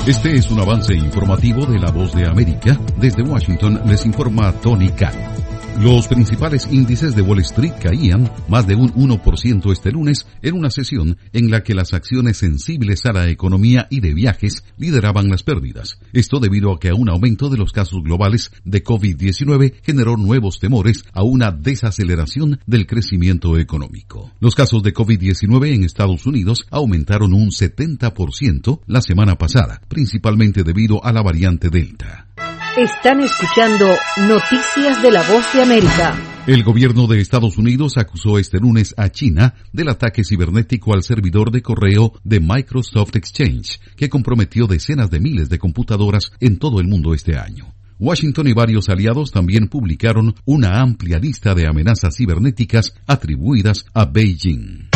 Este es un avance informativo de La Voz de América. Desde Washington les informa Tony Khan. Los principales índices de Wall Street caían más de un 1% este lunes en una sesión en la que las acciones sensibles a la economía y de viajes lideraban las pérdidas. Esto debido a que un aumento de los casos globales de COVID-19 generó nuevos temores a una desaceleración del crecimiento económico. Los casos de COVID-19 en Estados Unidos aumentaron un 70% la semana pasada, principalmente debido a la variante Delta. Están escuchando Noticias de La Voz de América. El gobierno de Estados Unidos acusó este lunes a China del ataque cibernético al servidor de correo de Microsoft Exchange, que comprometió decenas de miles de computadoras en todo el mundo este año. Washington y varios aliados también publicaron una amplia lista de amenazas cibernéticas atribuidas a Beijing.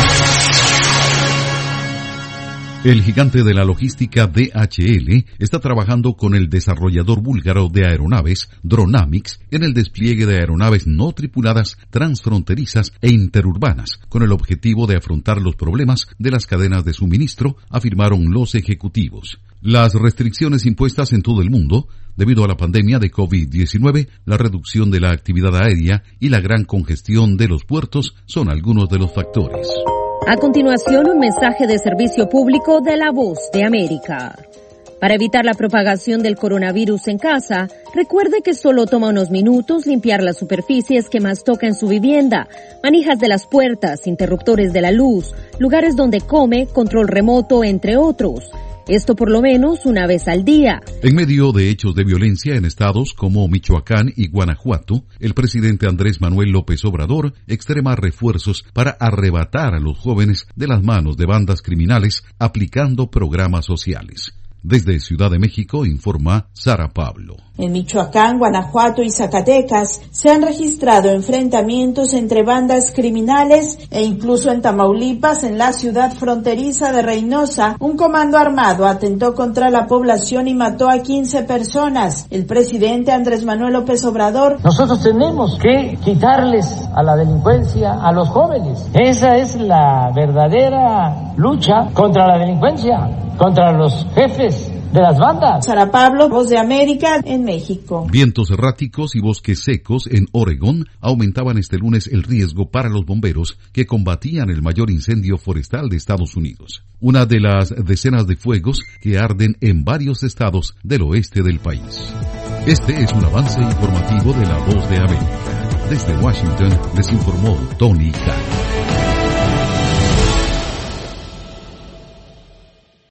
El gigante de la logística DHL está trabajando con el desarrollador búlgaro de aeronaves, Dronamics, en el despliegue de aeronaves no tripuladas transfronterizas e interurbanas, con el objetivo de afrontar los problemas de las cadenas de suministro, afirmaron los ejecutivos. Las restricciones impuestas en todo el mundo, debido a la pandemia de COVID-19, la reducción de la actividad aérea y la gran congestión de los puertos son algunos de los factores. A continuación, un mensaje de servicio público de La Voz de América. Para evitar la propagación del coronavirus en casa, recuerde que solo toma unos minutos limpiar las superficies que más toca en su vivienda, manijas de las puertas, interruptores de la luz, lugares donde come, control remoto, entre otros. Esto por lo menos una vez al día. En medio de hechos de violencia en estados como Michoacán y Guanajuato, el presidente Andrés Manuel López Obrador extrema refuerzos para arrebatar a los jóvenes de las manos de bandas criminales aplicando programas sociales. Desde Ciudad de México informa Sara Pablo. En Michoacán, Guanajuato y Zacatecas se han registrado enfrentamientos entre bandas criminales e incluso en Tamaulipas, en la ciudad fronteriza de Reynosa, un comando armado atentó contra la población y mató a 15 personas. El presidente Andrés Manuel López Obrador: nosotros tenemos que quitarles a la delincuencia a los jóvenes. Esa es la verdadera lucha contra la delincuencia, contra los jefes de las bandas. Sara Pablo, Voz de América, en México. Vientos erráticos y bosques secos en Oregón aumentaban este lunes el riesgo para los bomberos que combatían el mayor incendio forestal de Estados Unidos, una de las decenas de fuegos que arden en varios estados del oeste del país. Este es un avance informativo de La Voz de América. Desde Washington les informó Tony Khan.